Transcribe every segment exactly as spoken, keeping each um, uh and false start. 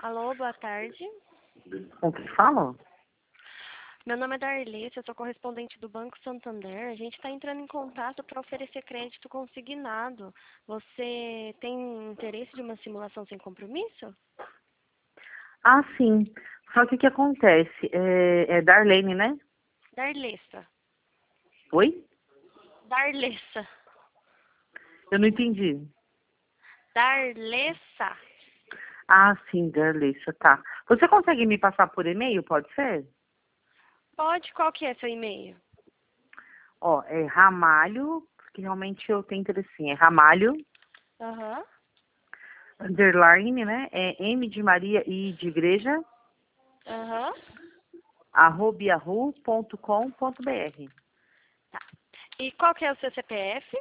Alô, boa tarde. Com quem fala? Meu nome é Darlece, eu sou correspondente do Banco Santander. A gente está entrando em contato para oferecer crédito consignado. Você tem interesse de uma simulação sem compromisso? Ah, sim. Só que o que acontece? É, é Darlene, né? Darlessa. Oi? Darlessa. Eu não entendi. Darlessa. Ah, sim, Darlessa, tá. Você consegue me passar por e-mail, pode ser? Pode, qual que é seu e-mail? Ó, é Ramalho, porque realmente eu tenho interesse sim. É Ramalho, Aham. underline, né? É M de Maria e de igreja, Aham. arroba yahoo ponto com ponto br. Tá. E qual que é o seu C P F?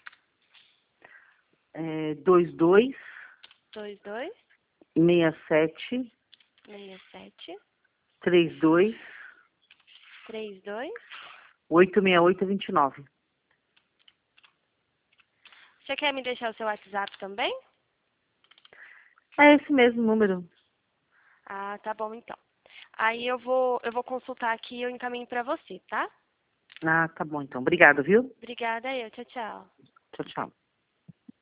É dois dois Dois dois seis sete seis sete três dois três dois. oito seis oito dois nove. Você quer me deixar o seu WhatsApp também? É esse mesmo número. Ah, tá bom então. Aí eu vou, eu vou consultar aqui e eu encaminho para você, tá? Ah, tá bom então. Obrigado, viu? Obrigada, eu. Tchau, tchau. Tchau, tchau.